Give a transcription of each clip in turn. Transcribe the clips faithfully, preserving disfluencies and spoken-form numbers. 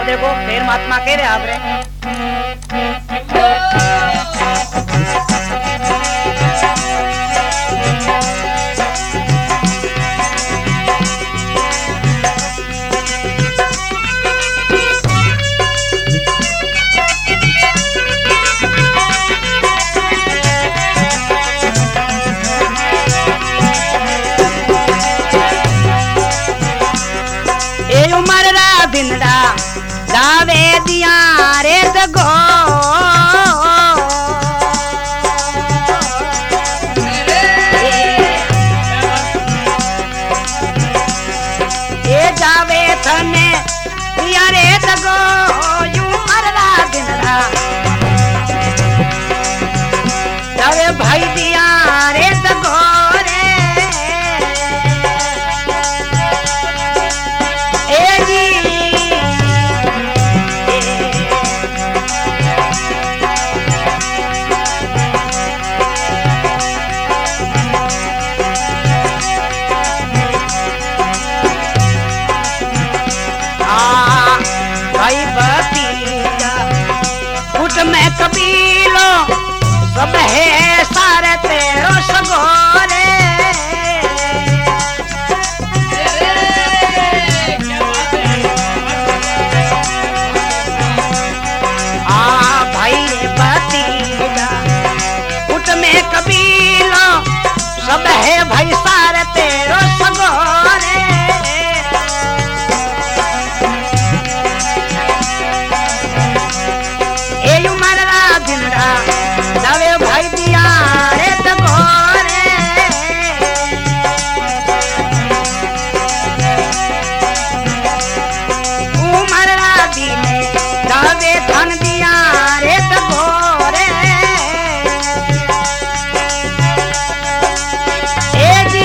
देखो फिर महात्मा कह रहे आप रे लावे दिया रे दगो ये जावे थने दिया रे दगो यू मरला दिनरा जावे भाई दिया रे दगो रे ए जी में कबीलो सब है सारे तेरो सगोरे आ भाई भतीजा उठ में कबीलो सब है भाई सारे तेरो सगोरे लावे भाई दिया रे तगोरे उमर राधी ने लावे धन दिया रे तगोरे ए जी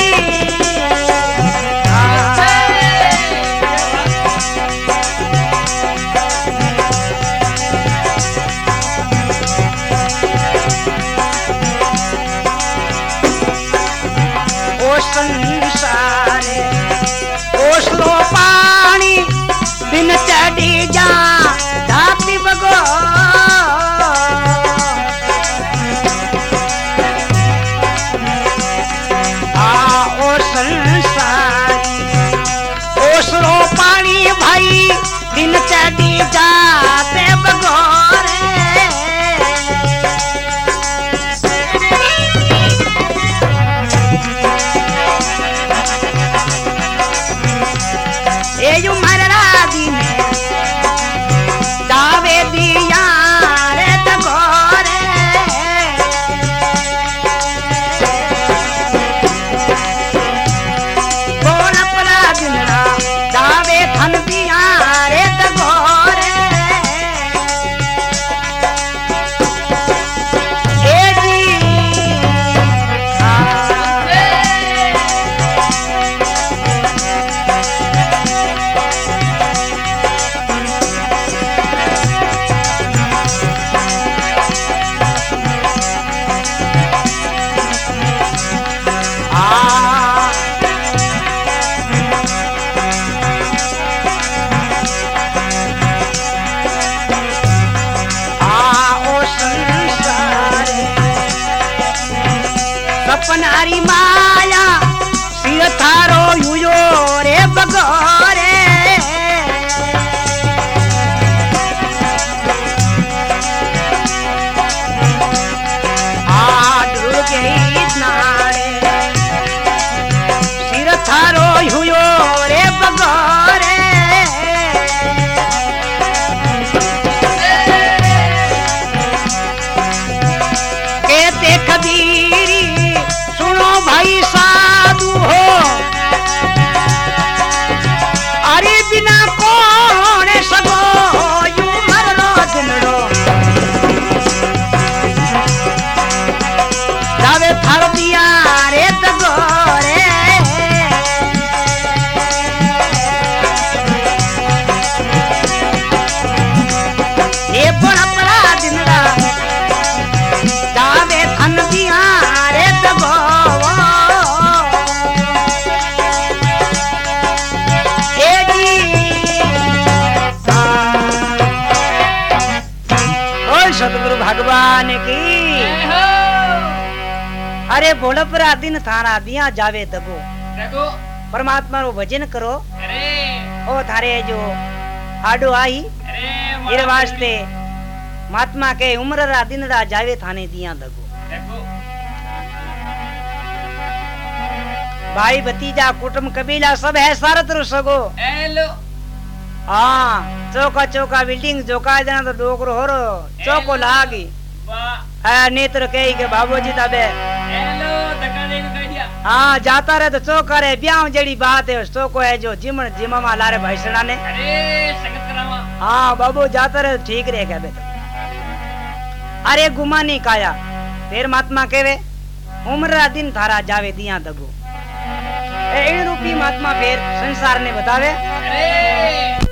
संसारे ओसलो पानी बिन चढ़ी जा धाती बगो आ ओ संसारी ओसलो पानी भाई बिन चढ़ी जाते बगो यू मररादी ने दावे दिया रे तगोरे बोल अपना दिनरा दावे धन दिया रे तगोरे ए जी सपनारी माया सिर थारो युयो रे बगोरे आ दुर्गे नारे सिर थारो युयो रे बगोरे कहते कबीरी सुनो भाई साधु हो अरे बिना कौन सगो यू मरलो दिनरो जावे थार दिया रे तगोरे ये बड़ा बड़ा दिनरा जावे धन दिया रे तगो ए जी अरे भोलपरा दिन थारा दिया जावे दगो देखो परमात्मा रो भजन करो अरे ओ थारे जो आडो आई अरे इर वास्ते महात्मा के उम्र रा दिन रा जावे थाने दिया दगो देखो भाई भतीजा कुटुंब कबीला सब है सारत रो सगो हेलो हाँ चौका चौका बिल्डिंग चौका जना तो डोकरो हो रो चौको लागी वाह आ नेत्र कही के बाबूजी तबे हेलो धक्का देने कह दिया हाँ जाता रहे तो चौका रे ब्याह जड़ी बात है चौको है जो जिमन जिमा लारे भाईसड़ा ने अरे संगत करावा हाँ बाबू जाता रहे तो ठीक रहे क्या बेटा अरे गुमा नहीं काया फिर महात्मा केवे उम्र दिन थारा जावे दिया दगो ए इन रूपी महात्मा फिर संसार ने बतावे अरे